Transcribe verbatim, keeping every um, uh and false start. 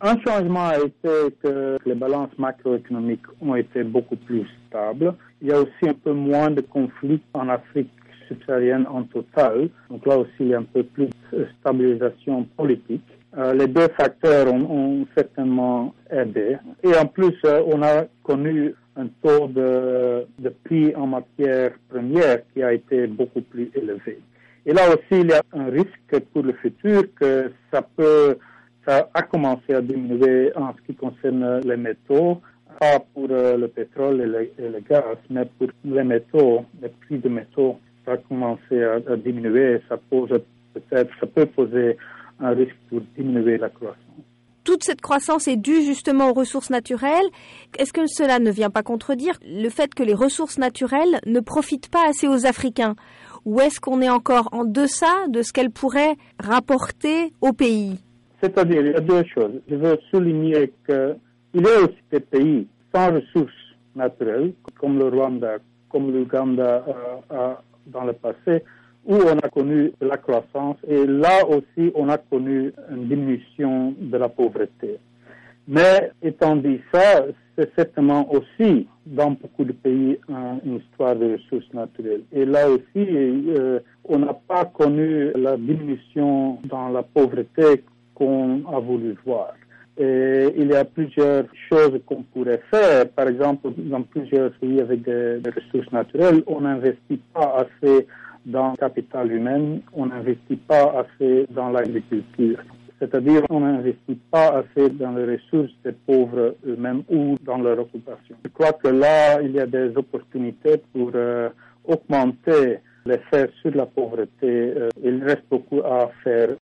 Un changement a été que les balances macroéconomiques ont été beaucoup plus stables. Il y a aussi un peu moins de conflits en Afrique subsaharienne en total. Donc là aussi, il y a un peu plus de stabilisation politique. Euh, les deux facteurs ont, ont certainement aidé. Et en plus, euh, on a connu un taux de, de prix en matière première qui a été beaucoup plus élevé. Et là aussi, il y a un risque pour le futur que ça peut, ça a commencé à diminuer en ce qui concerne les métaux, pas pour euh, le pétrole et le, et le gaz, mais pour les métaux, les prix de métaux, ça a commencé à, à diminuer. Ça pose peut-être, ça peut poser un risque pour diminuer la croissance. Toute cette croissance est due justement aux ressources naturelles. Est-ce que cela ne vient pas contredire le fait que les ressources naturelles ne profitent pas assez aux Africains? Ou est-ce qu'on est encore en deçà de ce qu'elles pourraient rapporter au pays? C'est-à-dire, il y a deux choses. Je veux souligner qu'il y a aussi des pays sans ressources naturelles, comme le Rwanda, comme l'Ouganda euh, dans le passé, où on a connu de la croissance et là aussi on a connu une diminution de la pauvreté. Mais étant dit ça, c'est certainement aussi dans beaucoup de pays une histoire de ressources naturelles. Et là aussi, euh, on n'a pas connu la diminution dans la pauvreté qu'on a voulu voir. Et il y a plusieurs choses qu'on pourrait faire. Par exemple, dans plusieurs pays avec des, des ressources naturelles, on n'investit pas assez dans le capital humain, on n'investit pas assez dans l'agriculture. C'est-à-dire, on n'investit pas assez dans les ressources des pauvres eux-mêmes ou dans leur occupation. Je crois que là, il y a des opportunités pour euh, augmenter l'effet sur la pauvreté. Euh, il reste beaucoup à faire